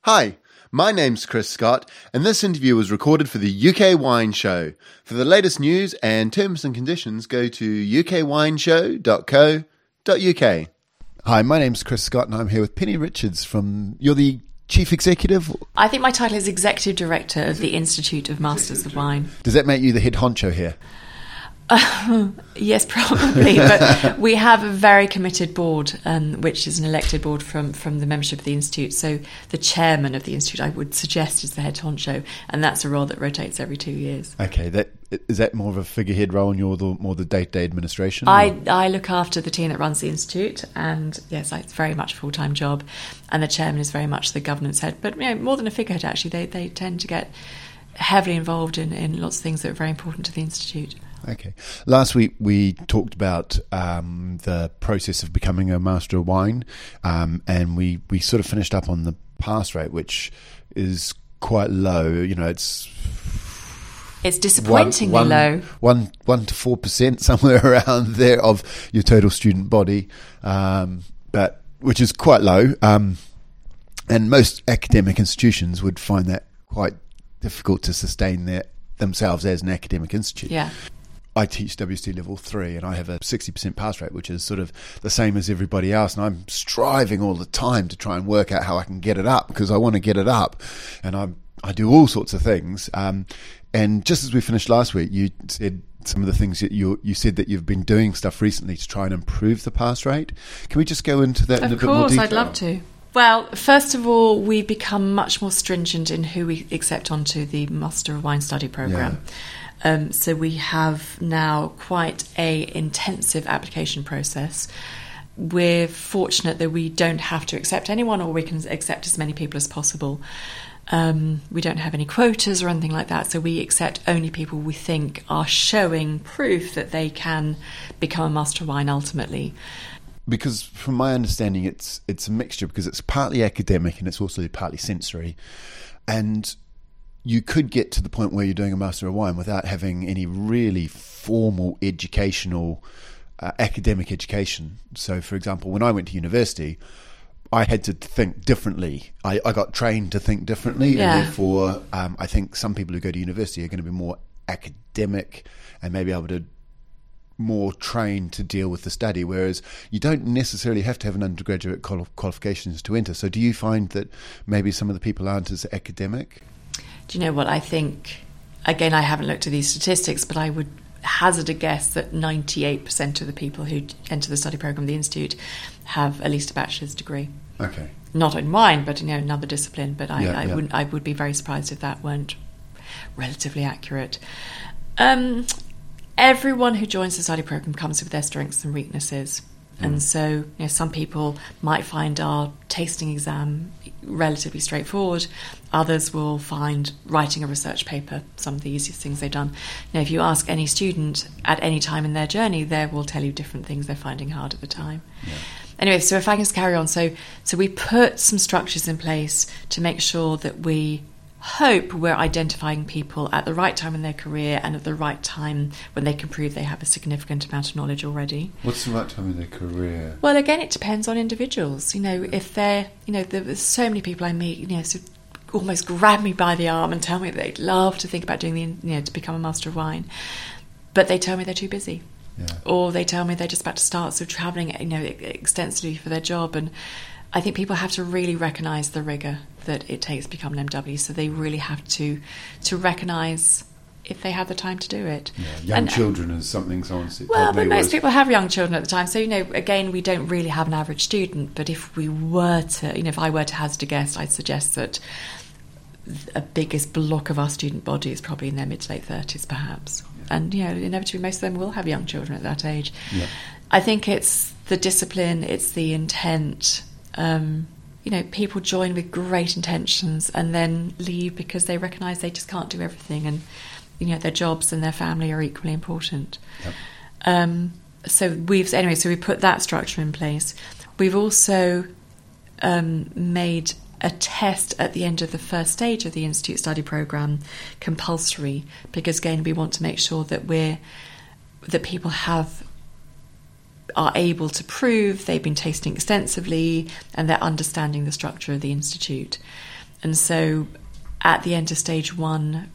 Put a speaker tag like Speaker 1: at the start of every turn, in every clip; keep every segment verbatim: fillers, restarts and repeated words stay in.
Speaker 1: Hi, my name's Chris Scott, and this interview was recorded for the U K Wine Show. For the latest news and terms and conditions, go to u k wine show dot co dot u k. Hi, my name's Chris Scott, and I'm here with Penny Richards from... You're the Chief Executive?
Speaker 2: I think my title is Executive Director of the Institute of Masters of Wine.
Speaker 1: Does that make you the head honcho here?
Speaker 2: Uh, yes, probably, but we have a very committed board, um, which is an elected board from, from the membership of the Institute. So the chairman of the Institute, I would suggest, is the head honcho, and that's a role that rotates every two years.
Speaker 1: Okay, that is that more of a figurehead role, and you're the, more the day-to-day administration?
Speaker 2: I, I look after the team that runs the Institute, and yes, it's very much a full-time job, and the chairman is very much the governance head. But you know, more than a figurehead, actually, they, they tend to get heavily involved in, in lots of things that are very important to the Institute.
Speaker 1: Okay. Last week we talked about um, the process of becoming a Master of Wine, um, and we, we sort of finished up on the pass rate, which is quite low. You know, it's
Speaker 2: it's disappointingly
Speaker 1: one, one,
Speaker 2: low.
Speaker 1: One one to four percent, somewhere around there, of your total student body, um, but which is quite low. Um, and most academic institutions would find that quite difficult to sustain their themselves as an academic institute.
Speaker 2: Yeah.
Speaker 1: I teach W S T level three, and I have a sixty percent pass rate, which is sort of the same as everybody else. And I'm striving all the time to try and work out how I can get it up, because I want to get it up, and I I do all sorts of things. Um, and just as we finished last week, you said some of the things that you you said that you've been doing stuff recently to try and improve the pass rate. Can we just go into that in a bit more detail?
Speaker 2: Of course, I'd love to. Well, first of all, we've become much more stringent in who we accept onto the Master of Wine Study programme. Yeah. Um, so we have now quite a intensive application process. We're fortunate that we don't have to accept anyone, or we can accept as many people as possible. Um, we don't have any quotas or anything like that, so we accept only people we think are showing proof that they can become a Master of Wine ultimately.
Speaker 1: Because from my understanding, it's it's a mixture, because it's partly academic and it's also partly sensory. And you could get to the point where you're doing a Master of Wine without having any really formal educational, uh, academic education. So, for example, when I went to university, I had to think differently. I, I got trained to think differently,
Speaker 2: yeah.
Speaker 1: and therefore um, I think some people who go to university are going to be more academic and maybe able to more trained to deal with the study, whereas you don't necessarily have to have an undergraduate quali- qualifications to enter. So do you find that maybe some of the people aren't as academic?
Speaker 2: Do you know what I think? Again, I haven't looked at these statistics, but I would hazard a guess that ninety-eight percent of the people who enter the study programme of the Institute have at least a bachelor's degree.
Speaker 1: Okay.
Speaker 2: Not in wine, but you know, another discipline. But I,
Speaker 1: yeah,
Speaker 2: I
Speaker 1: yeah.
Speaker 2: wouldn't. I would be very surprised if that weren't relatively accurate. Um, everyone who joins the study programme comes with their strengths and weaknesses. And so, you know, some people might find our tasting exam relatively straightforward. Others will find writing a research paper some of the easiest things they've done. You know, if you ask any student at any time in their journey, they will tell you different things they're finding hard at the time. Yeah. Anyway, so if I can just carry on. So, so we put some structures in place to make sure that we hope we're identifying people at the right time in their career and at the right time when they can prove they have a significant amount of knowledge already.
Speaker 1: What's the right time in their career?
Speaker 2: Well, again, it depends on individuals. You know, if they're, you know, there's so many people I meet, you know, so almost grab me by the arm and tell me that they'd love to think about doing the, you know, to become a Master of Wine, but they tell me they're too busy.
Speaker 1: Yeah.
Speaker 2: Or they tell me they're just about to start, so travelling, you know, extensively for their job. And I think people have to really recognise the rigour that it takes to become an M W, so they really have to to recognise if they have the time to do it.
Speaker 1: Yeah, young
Speaker 2: and,
Speaker 1: children is something someone said.
Speaker 2: Well, but most
Speaker 1: was.
Speaker 2: people have young children at the time, so, you know, again, we don't really have an average student, but if we were to, you know, if I were to hazard a guess, I'd suggest that a biggest block of our student body is probably in their mid to late thirties, perhaps. Yeah. And, you know, inevitably most of them will have young children at that age.
Speaker 1: Yeah.
Speaker 2: I think it's the discipline, it's the intent. Um, you know, people join with great intentions and then leave because they recognise they just can't do everything, and, you know, their jobs and their family are equally important.
Speaker 1: Yep.
Speaker 2: Um, so we've anyway, so we put that structure in place. We've also um, made a test at the end of the first stage of the Institute study programme compulsory, because again, we want to make sure that we're that people have are able to prove they've been tasting extensively and they're understanding the structure of the Institute. And so at the end of stage one,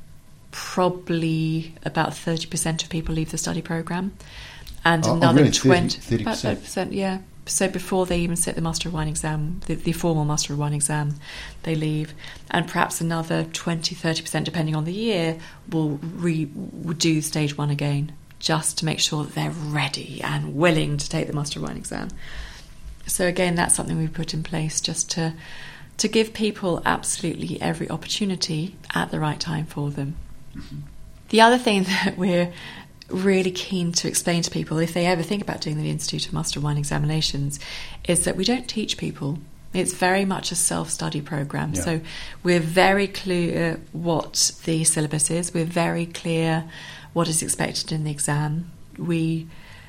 Speaker 2: probably about thirty percent of people leave the study programme, and
Speaker 1: oh,
Speaker 2: another
Speaker 1: oh, really?
Speaker 2: twenty,
Speaker 1: thirty percent.
Speaker 2: about thirty percent, yeah. So before they even sit the Master of Wine exam, the, the formal Master of Wine exam, they leave. And perhaps another twenty, thirty percent, depending on the year, will, re, will do stage one again, just to make sure that they're ready and willing to take the Master of Wine exam. So again, that's something we put in place just to to give people absolutely every opportunity at the right time for them. Mm-hmm. The other thing that we're really keen to explain to people, if they ever think about doing the Institute of Master of Wine examinations, is that we don't teach people. It's very much a self-study programme.
Speaker 1: Yeah.
Speaker 2: So we're very clear what the syllabus is. We're very clear what is expected in the exam. We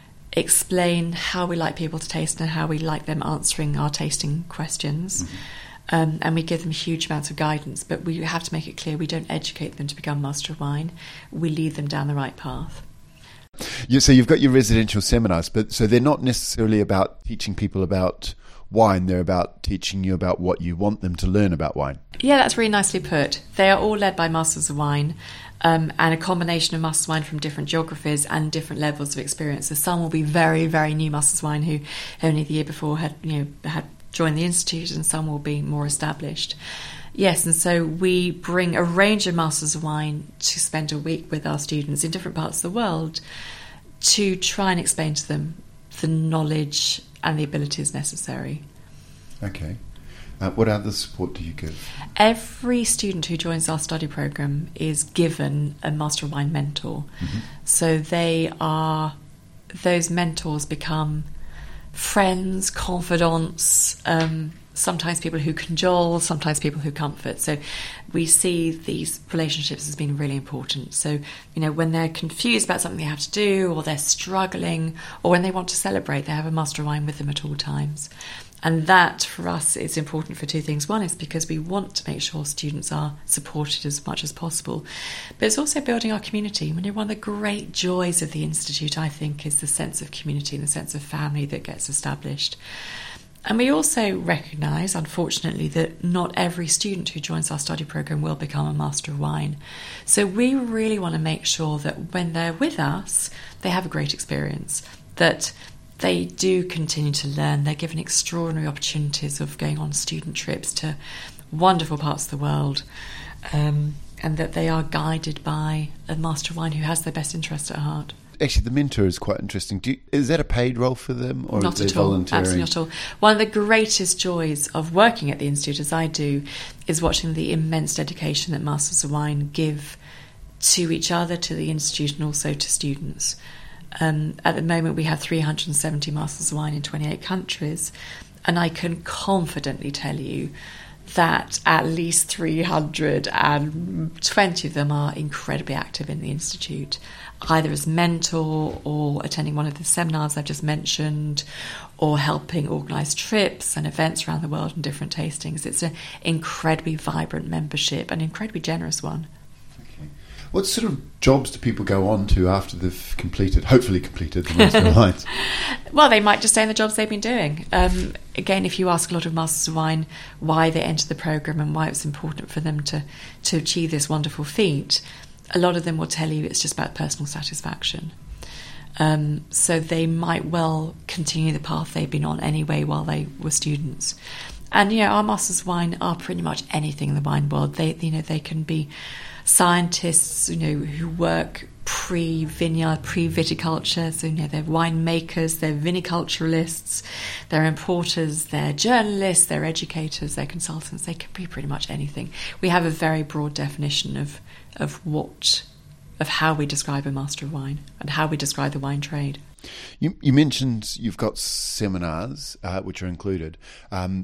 Speaker 2: explain how we like people to taste and how we like them answering our tasting questions. Mm-hmm. Um, and we give them huge amounts of guidance, but we have to make it clear we don't educate them to become Master of Wine. We lead them down the right path.
Speaker 1: Yeah, so you've got your residential seminars, but so they're not necessarily about teaching people about wine. They're about teaching you about what you want them to learn about wine.
Speaker 2: Yeah, that's really nicely put. They are all led by Masters of Wine, um, and a combination of Masters of Wine from different geographies and different levels of experience. So some will be very, very new Masters of Wine who only the year before had, you know, had joined the Institute, and some will be more established. Yes, and so we bring a range of Masters of Wine to spend a week with our students in different parts of the world to try and explain to them the knowledge and the abilities necessary.
Speaker 1: Okay. Uh, what other support do you give?
Speaker 2: Every student who joins our study programme is given a Master of Wine mentor. Mm-hmm. So they are, those mentors become friends, confidants, um, sometimes people who cajole, sometimes people who comfort. So we see these relationships as being really important. So, you know, when they're confused about something they have to do, or they're struggling, or when they want to celebrate, they have a Master of Wine with them at all times. And that, for us, is important for two things. One is because we want to make sure students are supported as much as possible. But it's also building our community. You know, one of the great joys of the Institute, I think, is the sense of community and the sense of family that gets established. And we also recognise, unfortunately, that not every student who joins our study programme will become a Master of Wine. So we really want to make sure that when they're with us, they have a great experience, that they do continue to learn. They're given extraordinary opportunities of going on student trips to wonderful parts of the world, um, and that they are guided by a Master of Wine who has their best interests at heart.
Speaker 1: Actually, the mentor is quite interesting. Do you, is that a paid role for them, or
Speaker 2: not
Speaker 1: are they
Speaker 2: at all?
Speaker 1: volunteering?
Speaker 2: Absolutely not at all. One of the greatest joys of working at the Institute, as I do, is watching the immense dedication that Masters of Wine give to each other, to the Institute, and also to students. Um, at the moment, we have three hundred seventy Masters of Wine in twenty-eight countries, and I can confidently tell you that at least three hundred twenty of them are incredibly active in the Institute, either as mentor or attending one of the seminars I've just mentioned, or helping organise trips and events around the world and different tastings. It's an incredibly vibrant membership, an incredibly generous one.
Speaker 1: What sort of jobs do people go on to after they've completed, hopefully completed, the Master of Wine?
Speaker 2: Well, they might just stay in the jobs they've been doing. Um, again, if you ask a lot of Masters of Wine why they entered the programme and why it's important for them to, to achieve this wonderful feat, a lot of them will tell you it's just about personal satisfaction. Um, so they might well continue the path they've been on anyway while they were students. And, you know, our Masters of Wine are pretty much anything in the wine world. They, you know, they can be scientists, you know, who work pre-vineyard, pre-viticulture. So, you know, they're winemakers, they're viniculturalists, they're importers, they're journalists, they're educators, they're consultants. They can be pretty much anything. We have a very broad definition of of what, of how we describe a Master of Wine and how we describe the wine trade.
Speaker 1: You, you mentioned you've got seminars uh, which are included. Um,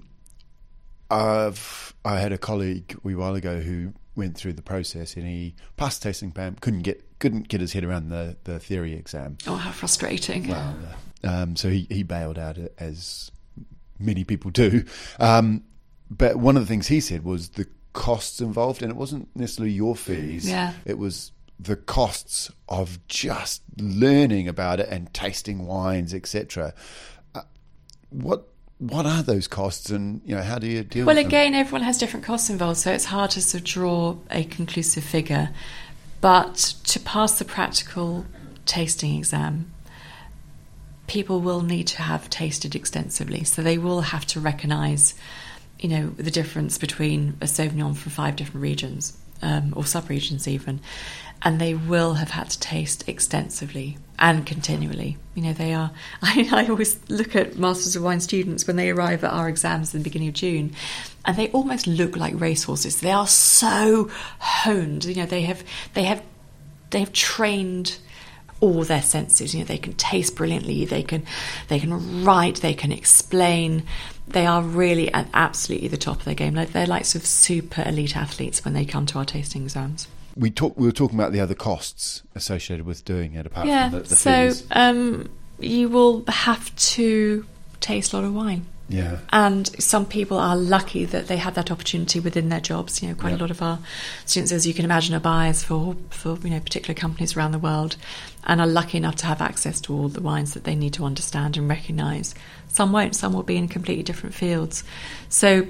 Speaker 1: I've I had a colleague a wee while ago who went through the process and he passed the tasting exam, couldn't get couldn't get his head around the, the theory exam.
Speaker 2: Oh, how frustrating!
Speaker 1: Well, uh, um, so he, he bailed out, as many people do. Um, but one of the things he said was the costs involved, and it wasn't necessarily your fees.
Speaker 2: Yeah,
Speaker 1: it was the costs of just learning about it and tasting wines, et cetera. Uh, what what are those costs, and you know, how do you deal
Speaker 2: well,
Speaker 1: with them?
Speaker 2: Well, again, everyone has different costs involved, so it's hard to sort of draw a conclusive figure. But to pass the practical tasting exam, people will need to have tasted extensively, so they will have to recognise, you know, the difference between a Sauvignon from five different regions, um, or sub-regions even, and they will have had to taste extensively and continually. You know, they are... I, I always look at Masters of Wine students when they arrive at our exams in the beginning of June, and they almost look like racehorses. They are so honed. You know, they have they have they have trained all their senses. You know, they can taste brilliantly. They can they can write. They can explain. They are really at absolutely the top of their game. Like, they're like sort of super elite athletes when they come to our tasting exams.
Speaker 1: We talk. We were talking about the other costs associated with doing it, apart
Speaker 2: yeah,
Speaker 1: from the, the
Speaker 2: so
Speaker 1: fees.
Speaker 2: um, you will have to taste a lot of wine.
Speaker 1: Yeah.
Speaker 2: And some people are lucky that they have that opportunity within their jobs. You know, quite
Speaker 1: yeah.
Speaker 2: a lot of our students, as you can imagine, are buyers for, for you know particular companies around the world, and are lucky enough to have access to all the wines that they need to understand and recognise. Some won't. Some will be in completely different fields. So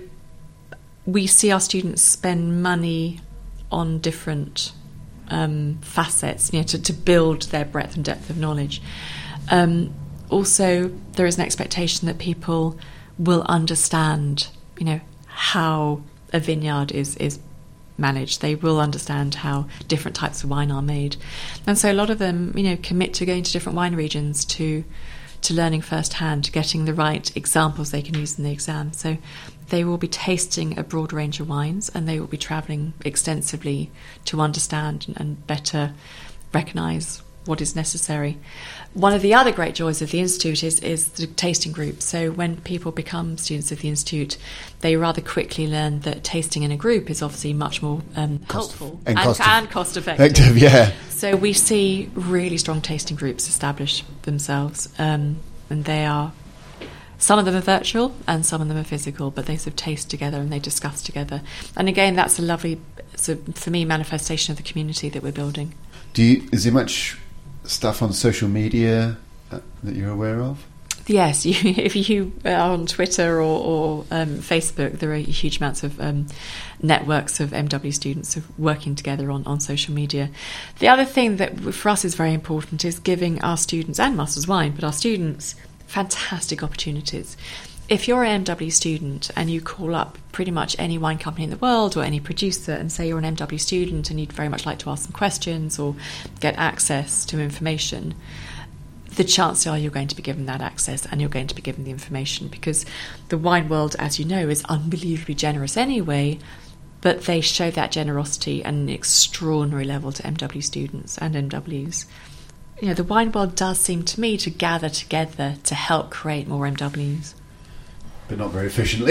Speaker 2: we see our students spend money on different um, facets, you know, to, to build their breadth and depth of knowledge. Um, also, there is an expectation that people will understand, you know, how a vineyard is is managed. They will understand how different types of wine are made, and so a lot of them, you know, commit to going to different wine regions to to learning firsthand, to getting the right examples they can use in the exam. So they will be tasting a broad range of wines, and they will be travelling extensively to understand and, and better recognise what is necessary. One of the other great joys of the Institute is, is the tasting group. So when people become students of the Institute, they rather quickly learn that tasting in a group is obviously much more um,
Speaker 1: cost,
Speaker 2: helpful
Speaker 1: and,
Speaker 2: and,
Speaker 1: cost,
Speaker 2: and cost effective.
Speaker 1: effective. Yeah.
Speaker 2: So we see really strong tasting groups establish themselves, um, and they are... Some of them are virtual and some of them are physical, but they sort of taste together and they discuss together. And again, that's a lovely, so for me, manifestation of the community that we're building.
Speaker 1: Do you, is there much stuff on social media that you're aware of?
Speaker 2: Yes, you, if you are on Twitter or, or um, Facebook, there are huge amounts of um, networks of M W students working together on, on social media. The other thing that for us is very important is giving our students, and Masters of Wine, but our students, fantastic opportunities. If you're an M W student and you call up pretty much any wine company in the world or any producer and say you're an M W student and you'd very much like to ask some questions or get access to information, the chances are you're going to be given that access and you're going to be given the information, because the wine world, as you know, is unbelievably generous anyway, but they show that generosity at an extraordinary level to M W students and M Ws. You know, the wine world does seem to me to gather together to help create more M Ws.
Speaker 1: But not very efficiently.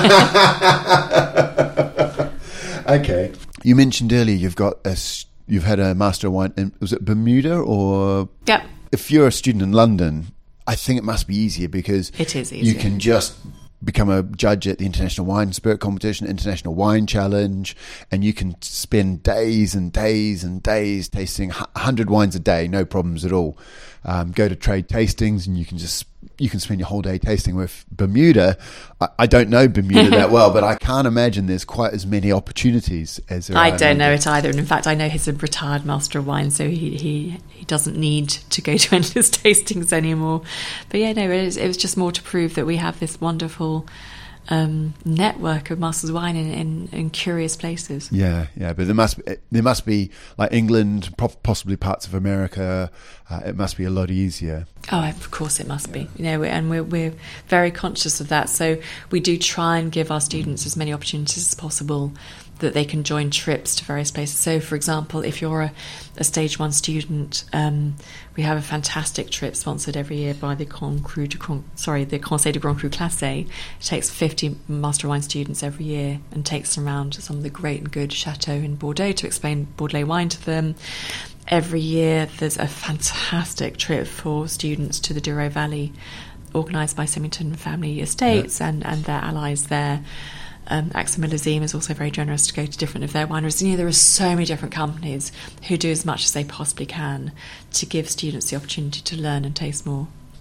Speaker 1: Okay. You mentioned earlier you've got a, you've had a Master of Wine in, was it Bermuda or?
Speaker 2: Yep.
Speaker 1: If you're a student in London, I think it must be easier because
Speaker 2: it is easier.
Speaker 1: You can just become a judge at the International Wine and Spirit Competition, International Wine Challenge, and you can spend days and days and days tasting one hundred wines a day, no problems at all. Um, go to trade tastings and you can just you can spend your whole day tasting. With Bermuda, I, I don't know Bermuda that well, but I can't imagine there's quite as many opportunities as there
Speaker 2: I
Speaker 1: are. I
Speaker 2: don't know it either, and in fact I know he's a retired Master of Wine, so he, he, he doesn't need to go to endless tastings anymore. But yeah, no, it was, it was just more to prove that we have this wonderful um, network of Masters of Wine in, in, in curious places.
Speaker 1: Yeah, yeah, but there must be, there must be like England, possibly parts of America. Uh, it must be a lot easier.
Speaker 2: Oh, of course it must be. You know, and we're we're very conscious of that. So we do try and give our students as many opportunities as possible that they can join trips to various places. So, for example, if you're a, a Stage One student, um, we have a fantastic trip sponsored every year by the Grand Cru de Grand, sorry, the Conseil de Grand Cru Classé. It takes fifty Master of Wine students every year and takes them around to some of the great and good chateaux in Bordeaux to explain Bordelais wine to them. Every year there's a fantastic trip for students to the Douro Valley, organised by Symington Family Estates yeah. and, and their allies there. Um, Axel Millésime is also very generous to go to different of their wineries. You know, there are so many different companies who do as much as they possibly can to give students the opportunity to learn and taste more.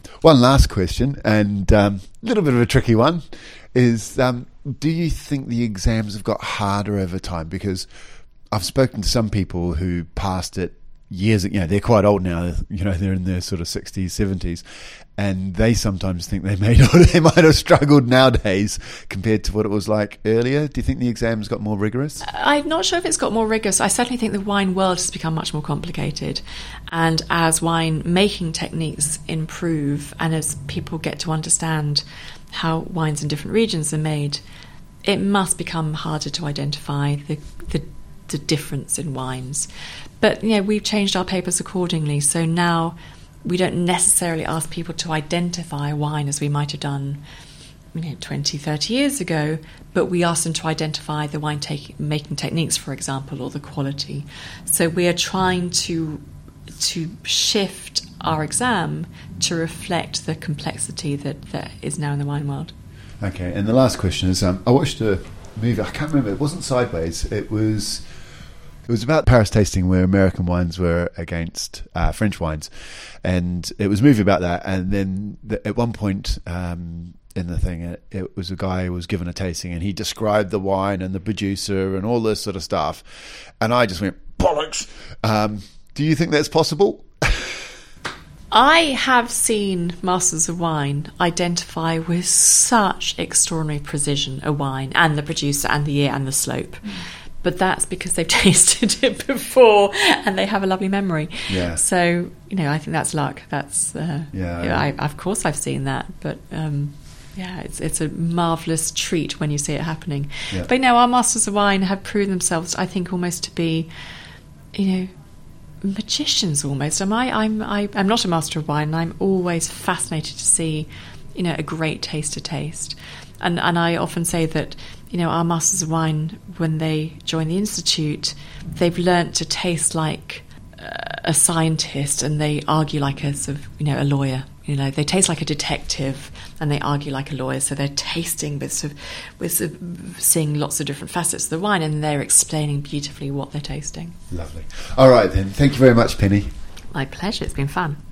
Speaker 1: One last question, and a um, little bit of a tricky one, is um, do you think the exams have got harder over time? Because I've spoken to some people who passed it years, you know, they're quite old now, you know, they're in their sort of sixties, seventies, and they sometimes think they may not, they might have struggled nowadays compared to what it was like earlier. Do you think the exams got more rigorous?
Speaker 2: I'm not sure if it's got more rigorous. I certainly think the wine world has become much more complicated. And as wine making techniques improve and as people get to understand how wines in different regions are made, it must become harder to identify the, the, the difference in wines. But, you know, we've changed our papers accordingly. So now we don't necessarily ask people to identify wine as we might have done, you know, twenty, thirty years ago, but we ask them to identify the wine take, making techniques, for example, or the quality. So we are trying to to shift our exam to reflect the complexity that, that is now in the wine world.
Speaker 1: Okay, and the last question is, um, I watched a movie, I can't remember, it wasn't Sideways, it was... It was about Paris tasting where American wines were against uh, French wines. And it was a movie about that. And then the, at one point um, in the thing, it, it was a guy who was given a tasting and he described the wine and the producer and all this sort of stuff. And I just went, bollocks! Um, do you think that's possible?
Speaker 2: I have seen Masters of Wine identify with such extraordinary precision a wine and the producer and the year and the slope. Mm. But that's because they've tasted it before and they have a lovely memory.
Speaker 1: Yeah.
Speaker 2: So, you know, I think that's luck. That's, uh,
Speaker 1: yeah.
Speaker 2: You know, I, of course I've seen that. But, um, yeah, it's it's a marvellous treat when you see it happening.
Speaker 1: Yeah.
Speaker 2: But, you know, our Masters of Wine have proven themselves, I think, almost to be, you know, magicians almost. Am I, I'm, I, I'm not a Master of Wine and I'm always fascinated to see, you know, a great taster taste. And, and I often say that, you know, our Masters of Wine, when they join the Institute, they've learnt to taste like uh, a scientist and they argue like a sort of, you know, a lawyer. You know, they taste like a detective and they argue like a lawyer. So they're tasting with sort of, with sort of seeing lots of different facets of the wine and they're explaining beautifully what they're tasting.
Speaker 1: Lovely. All right then. Thank you very much, Penny.
Speaker 2: My pleasure. It's been fun.